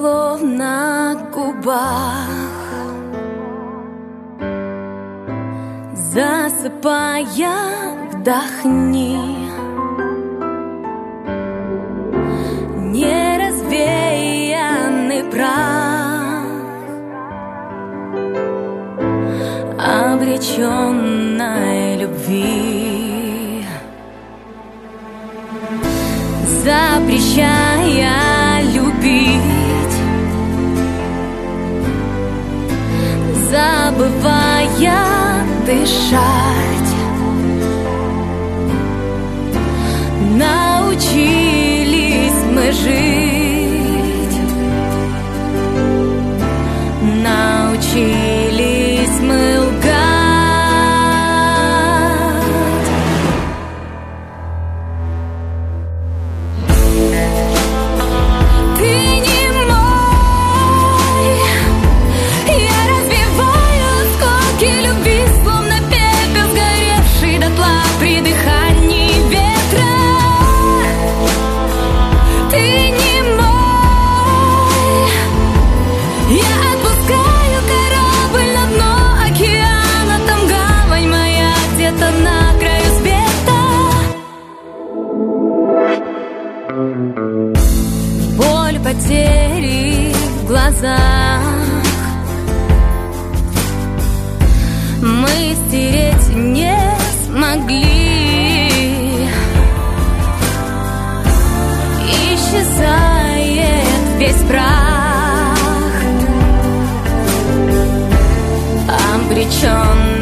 слов на губах, засыпая, вдохни. Неразвеянный прах обреченной любви, запрещая любить, забывая дышать. Научились мы жить, научились мы лгать. Ты не мой, я разбиваю осколки любви, словно пепел, сгоревший дотла при дыхании ветра. Ты не мой, я отпускаю корабль на дно океана, там гавань моя где-то на краю света. Боль потери в глазах мы стереть не смогли. Исчезает весь прах, обречен